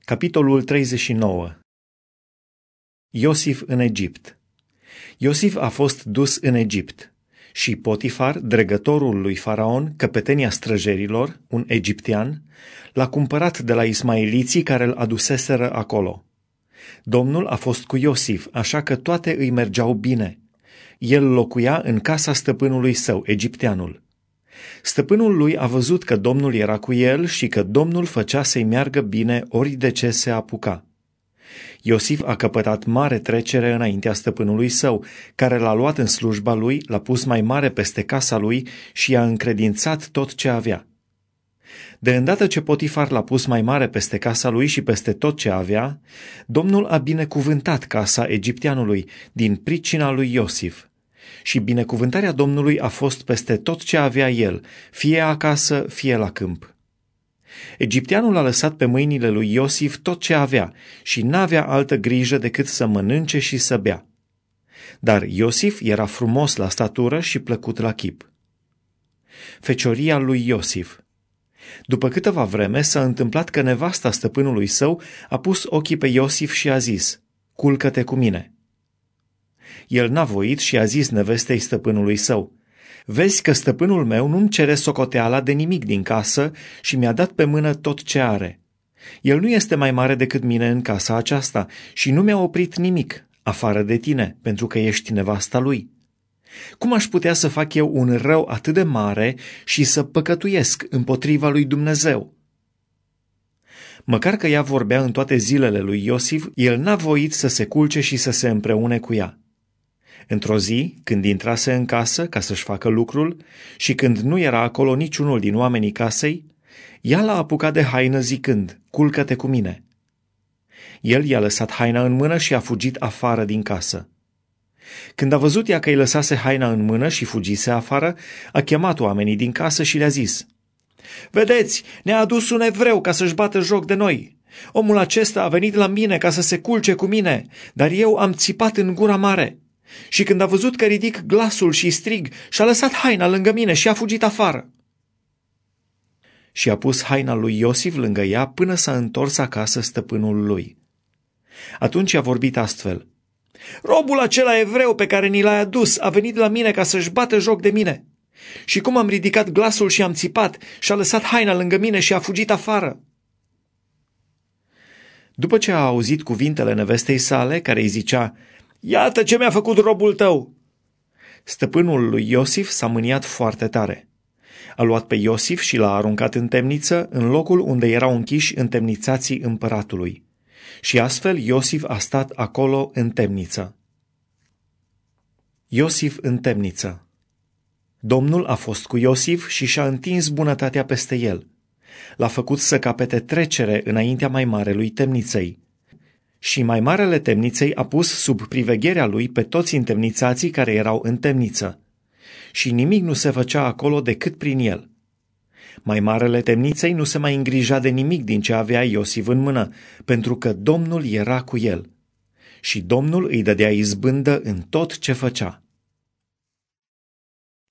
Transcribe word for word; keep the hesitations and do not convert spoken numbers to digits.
Capitolul treizeci și nouă. Iosif în Egipt. Iosif a fost dus în Egipt și Potifar, dregătorul lui Faraon, căpetenia străjerilor, un egiptean, l-a cumpărat de la ismaeliții care îl aduseseră acolo. Domnul a fost cu Iosif, așa că toate îi mergeau bine. El locuia în casa stăpânului său, egipteanul. Stăpânul lui a văzut că Domnul era cu el și că Domnul făcea să-i meargă bine ori de ce se apuca. Iosif a căpătat mare trecere înaintea stăpânului său, care l-a luat în slujba lui, l-a pus mai mare peste casa lui și i-a încredințat tot ce avea. De îndată ce Potifar l-a pus mai mare peste casa lui și peste tot ce avea, Domnul a binecuvântat casa egipteanului din pricina lui Iosif. Și binecuvântarea Domnului a fost peste tot ce avea el, fie acasă, fie la câmp. Egipteanul a lăsat pe mâinile lui Iosif tot ce avea și n-avea altă grijă decât să mănânce și să bea. Dar Iosif era frumos la statură și plăcut la chip. Fecioria lui Iosif. După câteva vreme s-a întâmplat că nevasta stăpânului său a pus ochii pe Iosif și a zis: "Culcă-te cu mine." El n-a voit și a zis nevestei stăpânului său: "Vezi că stăpânul meu nu-mi cere socoteala de nimic din casă și mi-a dat pe mână tot ce are. El nu este mai mare decât mine în casa aceasta și nu mi-a oprit nimic, afară de tine, pentru că ești nevasta lui. Cum aș putea să fac eu un rău atât de mare și să păcătuiesc împotriva lui Dumnezeu?" Măcar că ea vorbea în toate zilele lui Iosif, el n-a voit să se culce și să se împreune cu ea. Într-o zi, când intrase în casă ca să-și facă lucrul și când nu era acolo niciunul din oamenii casei, ea l-a apucat de haină zicând: "Culcă-te cu mine." El i-a lăsat haina în mână și a fugit afară din casă. Când a văzut ea că îi lăsase haina în mână și fugise afară, a chemat oamenii din casă și le-a zis: "Vedeți, ne-a adus un evreu ca să-și bată joc de noi. Omul acesta a venit la mine ca să se culce cu mine, dar eu am țipat în gura mare. Și când a văzut că ridic glasul și strig, și-a lăsat haina lângă mine și a fugit afară." Și a pus haina lui Iosif lângă ea până s-a întors acasă stăpânul lui. Atunci a vorbit astfel: "Robul acela evreu pe care ni l-ai adus a venit la mine ca să-și bată joc de mine. Și cum am ridicat glasul și am țipat, și-a lăsat haina lângă mine și a fugit afară." După ce a auzit cuvintele nevestei sale, care îi zicea: "Iată ce mi-a făcut robul tău!" stăpânul lui Iosif s-a mâniat foarte tare. A luat pe Iosif și l-a aruncat în temniță, în locul unde erau închiși întemnițații împăratului. Și astfel Iosif a stat acolo în temniță. Iosif în temniță. Domnul a fost cu Iosif și și-a întins bunătatea peste el. L-a făcut să capete trecere înaintea mai marelui temniței. Și mai marele temniței a pus sub privegherea lui pe toți întemnițații care erau în temniță. Și nimic nu se făcea acolo decât prin el. Mai marele temniței nu se mai îngrija de nimic din ce avea Iosif în mână, pentru că Domnul era cu el. Și Domnul îi dădea izbândă în tot ce făcea.